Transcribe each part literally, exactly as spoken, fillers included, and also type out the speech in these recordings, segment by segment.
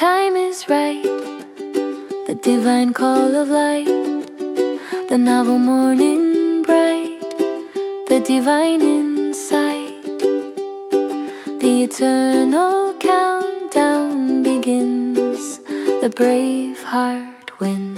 time is right, the divine call of light, the novel morning bright, the divine insight, the eternal countdown begins, the brave heart wins.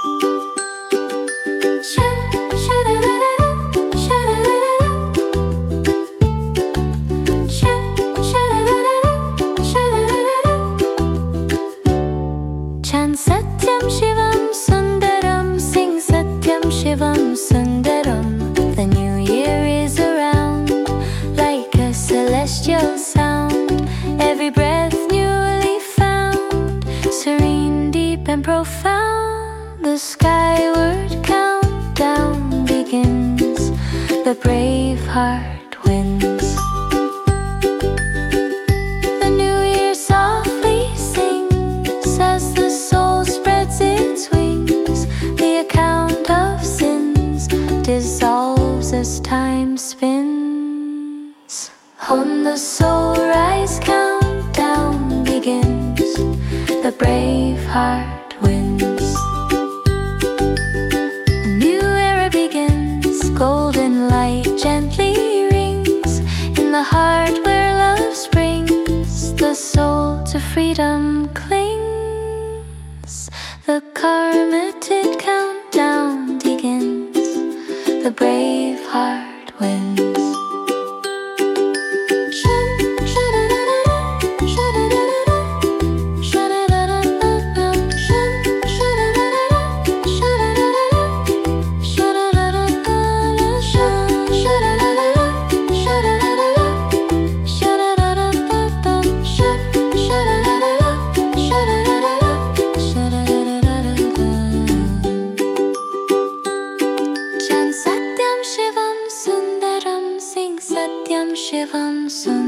Chant Satyam Shivam Sundaram, sing Satyam Shivam Sundaram. The new year is around, like a celestial sound. Every breath newly found, serene, deep and profound. The skyward countdown begins, the brave heart wins. The new year softly sings as the soul spreads its wings. The account of sins dissolves as time spins. On the soul rise countdown begins, the brave heart wins. A new era begins, golden light gently rings. In the heart where love springs, the soul to freedom clings. The karmatic countdown begins, the brave heart wins. Satyam Shivam Sundaram, sing Satyam Shivam Sundaram.